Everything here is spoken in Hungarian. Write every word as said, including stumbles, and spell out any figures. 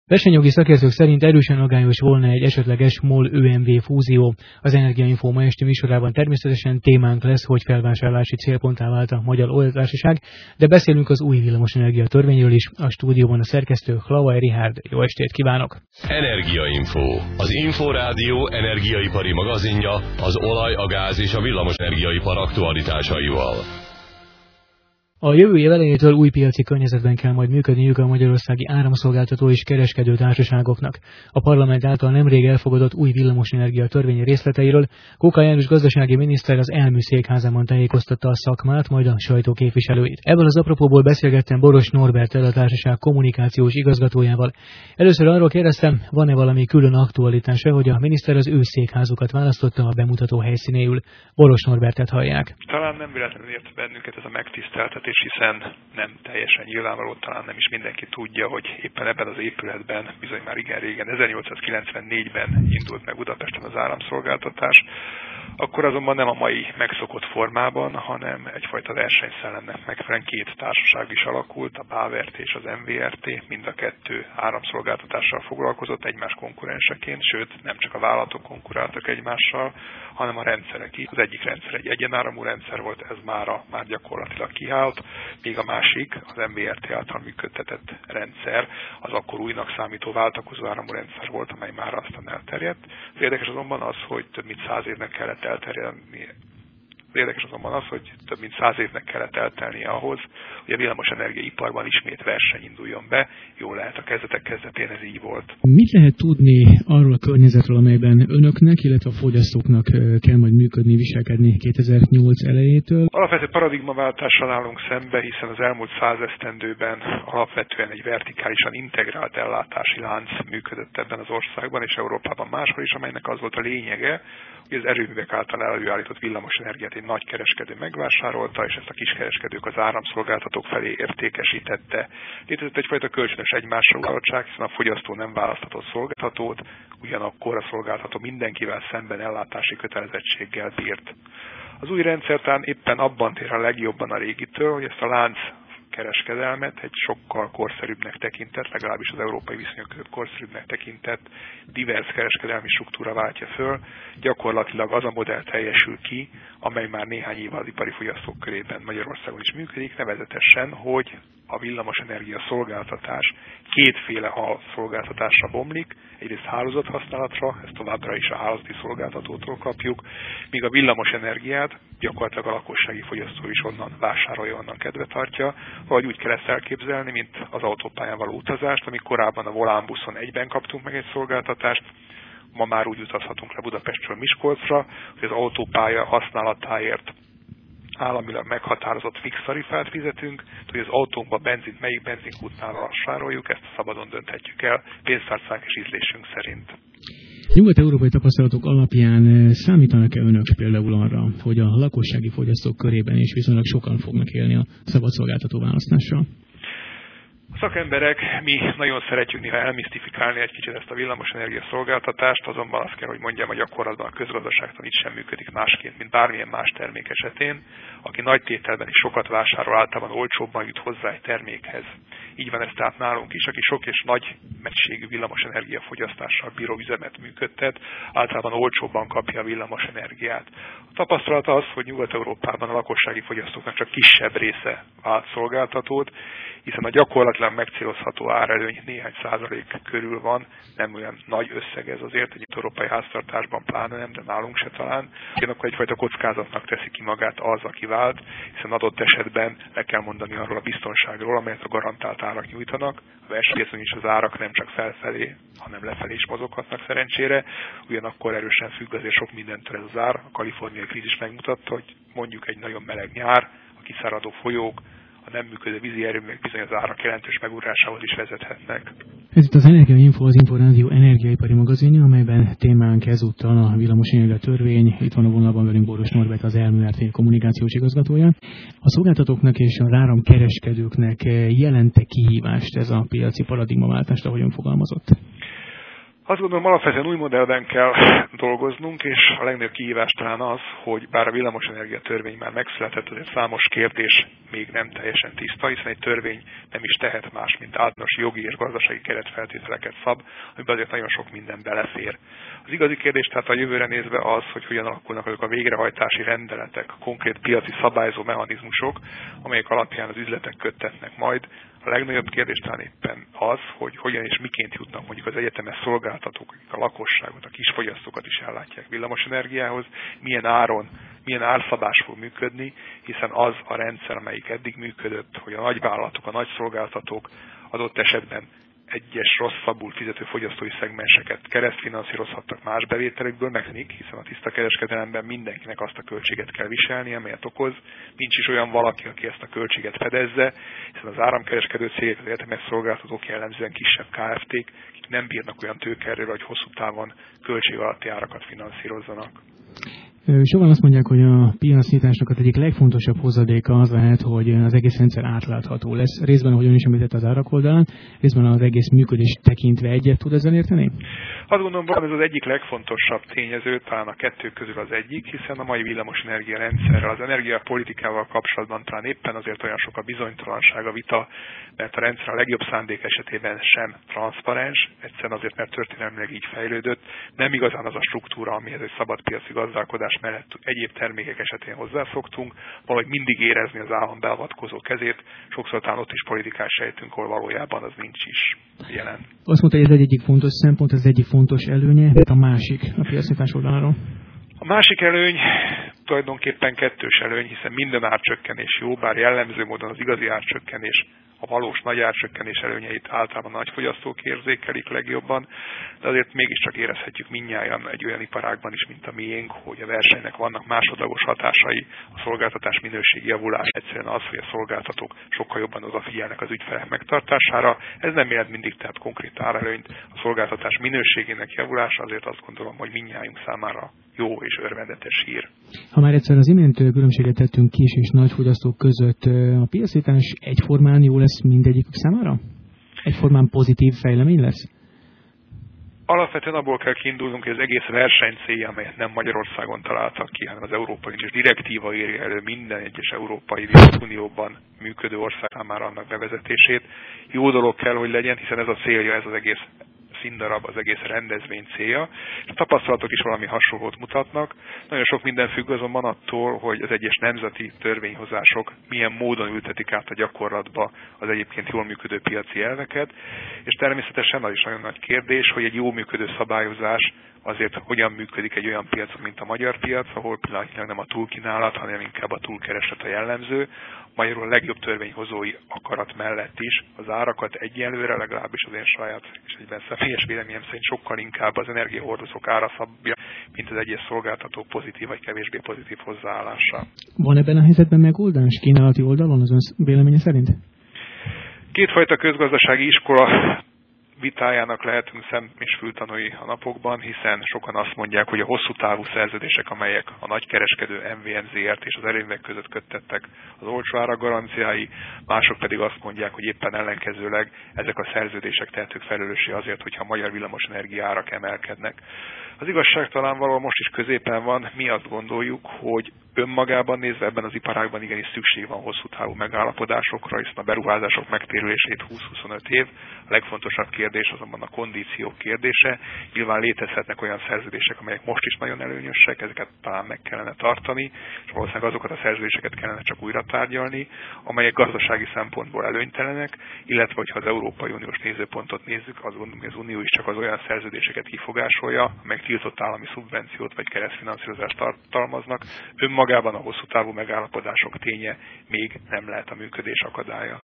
Versenyjogi szakértők szerint erősen aggályos volna egy esetleges MOL-ö em vé fúzió. Az Energiainfo ma esti műsorában természetesen témánk lesz, hogy felvásárlási célponttá vált a Magyar Olajtársaság, de beszélünk az új villamosenergia törvényről is. A stúdióban a szerkesztő Hlawai Richárd. Jó estét kívánok! Energiainfo, az Inforádió energiaipari magazinja az olaj, a gáz és a villamosenergiaipar aktualitásaival. A jövő év elejétől új piaci környezetben kell majd működniük a magyarországi áramszolgáltató és kereskedő társaságoknak. A parlament által nemrég elfogadott új villamosenergia törvény részleteiről Kóka János gazdasági miniszter az Elmű székházában tájékoztatta a szakmát, majd a sajtó képviselőit. Ebből az apropóból beszélgettem Boros Norberttel, a társaság kommunikációs igazgatójával. Először arról kérdeztem, van-e valami külön aktualitása, hogy a miniszter az ő székházukat választotta a bemutató helyszínéül. Boros Norbertet hallják. Talán nem véletlenül ért bennünket ez a megtiszteltetés, hiszen nem teljesen nyilvánvaló, talán nem is mindenki tudja, hogy éppen ebben az épületben, bizony már igen régen, ezernyolcszázkilencvennégyben indult meg Budapesten az áramszolgáltatás. Akkor azonban nem a mai megszokott formában, hanem egyfajta versenyszellemnek megfelelően két társaság is alakult, a BÁ-vé-er té és az em vé er té, mind a kettő áramszolgáltatással foglalkozott egymás konkurenseként, sőt nem csak a vállalatok konkuráltak egymással, hanem a rendszerek is. Az egyik rendszer egy egyenáramú rendszer volt, ez mára már gyakorlatilag kiállt, míg a másik, az em vé er té által működtetett rendszer, az akkor újnak számító váltakozó áramú rendszer volt, amely már aztán elterjedt. Az érdekes azonban az, hogy több mint száz évnek kellett elterjedni. Az érdekes azonban az, hogy több mint száz évnek kellett eltelnie ahhoz, hogy a villamosenergiaiparban ismét verseny induljon be. Jól lehet, a kezdetek kezdetén ez így volt. Mit lehet tudni arról a környezetről, amelyben önöknek, illetve a fogyasztóknak kell majd működni, viselkedni kétezer-nyolc elejétől? Alapvető paradigmaváltással állunk szembe, hiszen az elmúlt száz esztendőben alapvetően egy vertikálisan integrált ellátási lánc működött ebben az országban és Európában máshol is, amelynek az volt a lényege, hogy az erőművek által előállított villamosenergiát egy nagy kereskedő megvásárolta, és ezt a kiskereskedők az áramszolgáltatók felé értékesítette. Létezett egyfajta kölcsönös egymásra utaltság, hiszen a fogyasztó nem választhatott szolgáltatót, ugyanakkor a szolgáltató mindenkivel szemben ellátási kötelezettséggel bírt. Az új rendszer talán éppen abban tér a legjobban a régitől, hogy ezt a lánc kereskedelmet egy sokkal korszerűbbnek tekintett, legalábbis az európai viszonyok között korszerűbbnek tekintett, divers kereskedelmi struktúra váltja föl. Gyakorlatilag az a modell teljesül ki, amely már néhány éve az ipari fogyasztók körében Magyarországon is működik, nevezetesen, hogy a villamosenergia szolgáltatás kétféle szolgáltatásra bomlik, egyrészt hálózathasználatra, ezt továbbra is a hálózati szolgáltatótól kapjuk, míg a villamosenergiát gyakorlatilag a lakossági fogyasztó is onnan vásárolja, onnan kedve tartja, vagy úgy kell ezt elképzelni, mint az autópályán való utazást, amíg korábban a Volánbuszon egyben kaptunk meg egy szolgáltatást, ma már úgy utazhatunk le Budapestről Miskolcra, hogy az autópálya használatáért államilag meghatározott fix tarifát fizetünk, hogy az autónkba benzint melyik benzinkútnál vásároljuk, ezt szabadon dönthetjük el, pénztárcánk és ízlésünk szerint. Nyugat-európai tapasztalatok alapján számítanak-e önök például arra, hogy a lakossági fogyasztók körében is viszonylag sokan fognak élni a szabadszolgáltató választással? A szakemberek, mi nagyon szeretjük néha elmisztifikálni egy kicsit ezt a villamosenergia szolgáltatást, azonban azt kell, hogy mondjam, a gyakorlatban a közgazdaságtan itt sem működik másként, mint bármilyen más termék esetén. Aki nagy tételben is sokat vásárol, általában olcsóbban jut hozzá egy termékhez. Így van ez tehát nálunk is, aki sok és nagy mennyiségű villamosenergia fogyasztással bíró üzemet működtet, általában olcsóbban kapja a villamosenergiát. A tapasztalat az, hogy Nyugat-Európában a lakossági fogyasztóknak csak kisebb része vált szolgáltatót, hiszen a gyakorlatilag megcélozható árelőny néhány százalék körül van, nem olyan nagy összeg ez azért, egy európai háztartásban pláne nem, de nálunk se talán. Ugyanakkor egyfajta kockázatnak teszi ki magát az, aki vált, hiszen adott esetben le kell mondani arról a biztonságról, amelyet a garantált árak nyújtanak. A versenypiacon is az árak nem csak felfelé, hanem lefelé is mozoghatnak szerencsére. Ugyanakkor erősen függ azért sok mindentől ez az ár. A kaliforniai krízis megmutatta, hogy mondjuk egy nagyon meleg nyár, a kiszáradó folyók, a nem működő vízi erőművek bizony az árak jelentős megugrásához is vezethetnek. Ez itt az Energiainfo, az Inforádió energiaipari magazinja, amelyben témánk ezúttal a villamosenergia törvény. Itt van a vonalban velünk Boros Norbert, az Elmű kommunikációs igazgatója. A szolgáltatóknak és az áramkereskedőknek jelente kihívást ez a piaci paradigmaváltást, ahogyan fogalmazott? Azt gondolom, alapvetően új modellben kell dolgoznunk, és a legnagyobb kihívás talán az, hogy bár a villamosenergia törvény már megszületett, azért számos kérdés még nem teljesen tiszta, hiszen egy törvény nem is tehet más, mint általános jogi és gazdasági keretfeltételeket szab, amiben azért nagyon sok minden belefér. Az igazi kérdés tehát a jövőre nézve az, hogy hogyan alakulnak azok a végrehajtási rendeletek, a konkrét piaci szabályzó mechanizmusok, amelyek alapján az üzletek köttetnek majd. A legnagyobb kérdés talán éppen az, hogy hogyan és miként jutnak mondjuk az egyetemes szolgáltatók, akik a lakosságot, a kisfogyasztókat is ellátják villamosenergiához, milyen áron, milyen árszabás fog működni, hiszen az a rendszer, amelyik eddig működött, hogy a nagyvállalatok, a nagy szolgáltatók adott esetben egyes rosszabbul fizető fogyasztói szegmenseket keresztfinanszírozhattak más bevételekből, megszűnik, hiszen a tiszta kereskedelemben mindenkinek azt a költséget kell viselni, amelyet okoz. Nincs is olyan valaki, aki ezt a költséget fedezze, hiszen az áramkereskedő cégek, az egyetemes szolgáltatók jellemzően kisebb ká ef té-k, akik nem bírnak olyan tőkeerővel, hogy hosszú távon költség alatti árakat finanszírozzanak. Sokan azt mondják, hogy a piacnyitásnak az egyik legfontosabb hozadéka az lehet, hogy az egész rendszer átlátható lesz. Részben, ahogy ön is említett, az árak oldalán, részben az egész működés tekintve egyet tud ezzel érteni? Azt gondolom, hogy ez az egyik legfontosabb tényező, talán a kettő közül az egyik, hiszen a mai villamosenergia rendszerrel, az energiapolitikával kapcsolatban talán éppen azért olyan sok a bizonytalanság, a vita, mert a rendszer a legjobb szándék esetében sem transzparens, egyszerűen azért, mert történelmileg így fejlődött, nem igazán az a struktúra, amihez egy szabadpiaci gazdálkodás mellett egyéb termékek esetén hozzászoktunk, valahogy mindig érezni az állam beavatkozó kezét, sokszor talán ott is politikát sejtünk, ahol valójában az nincs is jelen. Azt mondta, hogy ez egyik fontos szempont, ez egyik fontos előnye, a másik a piacnyitás oldaláról. A másik előny tulajdonképpen kettős előny, hiszen minden árcsökkenés jó, bár jellemző módon az igazi árcsökkenés, a valós nagy árcsökkenés előnyeit általában a nagyfogyasztók érzékelik legjobban, de azért mégiscsak érezhetjük mindnyájan egy olyan iparágban is, mint a miénk, hogy a versenynek vannak másodlagos hatásai, a szolgáltatás minőségi javulás egyszerűen az, hogy a szolgáltatók sokkal jobban odafigyelnek az ügyfelek megtartására. Ez nem jelent mindig tehát konkrét árelőnyt, a szolgáltatás minőségének javulása azért azt gondolom, hogy mindnyájunk számára jó és örvendetes hír. Ha már egyszer az imént különbséget tettünk kis és nagy fogyasztók között, a piacnyitás egyformán jó lesz mindegyikük számára? Egyformán pozitív fejlemény lesz? Alapvetően abból kell kiindulnunk, hogy az egész verseny célja, amelyet nem Magyarországon találtak ki, hanem az Európai Uniós direktíva írja elő minden egyes Európai Unióban működő ország számára annak bevezetését. Jó dolog kell, hogy legyen, hiszen ez a célja, ez az egész színdarab, az egész rendezvény célja, és a tapasztalatok is valami hasonlót mutatnak. Nagyon sok minden függ azonban attól, hogy az egyes nemzeti törvényhozások milyen módon ültetik át a gyakorlatba az egyébként jól működő piaci elveket, és természetesen az is nagyon nagy kérdés, hogy egy jó működő szabályozás azért hogyan működik egy olyan piacon, mint a magyar piac, ahol pillanatnyilag nem a túlkínálat, hanem inkább a túlkereslet a jellemző. Magyarul a legjobb törvényhozói akarat mellett is az árakat egyenlőre, legalábbis az én saját és egyben személyes véleményem szerint sokkal inkább az energiahordozók ára szabja, mint az egyes szolgáltatók pozitív vagy kevésbé pozitív hozzáállása. Van ebben a helyzetben megoldás kínálati oldalon az ön véleménye szerint? Kétfajta közgazdasági iskola vitájának lehetünk szem- és fültanúi a napokban, hiszen sokan azt mondják, hogy a hosszú távú szerződések, amelyek a nagykereskedő em vé em zé er-t és az erőművek között köttettek, az olcsó árak garanciái, mások pedig azt mondják, hogy éppen ellenkezőleg ezek a szerződések tehetők felelőssé azért, hogyha a magyar villamosenergia árak emelkednek. Az igazság talán valahol most is középen van, mi azt gondoljuk, hogy önmagában nézve ebben az iparágban igenis szükség van hosszú távú megállapodásokra, hiszen a beruházások megtérülését húsz-huszonöt év. A legfontosabb kérdés azonban a kondíciók kérdése. Nyilván létezhetnek olyan szerződések, amelyek most is nagyon előnyösek, ezeket talán meg kellene tartani, és valószínűleg azokat a szerződéseket kellene csak újra tárgyalni, amelyek gazdasági szempontból előnytelenek, illetve hogyha az Európai Uniós nézőpontot nézzük, azt gondolom, hogy az Unió is csak az olyan szerződéseket kifogásolja, amelyek tiltott állami szubvenciót vagy keresztfinanszírozást tartalmaznak. Önmagában a hosszú távú megállapodások ténye még nem lehet a működés akadálya.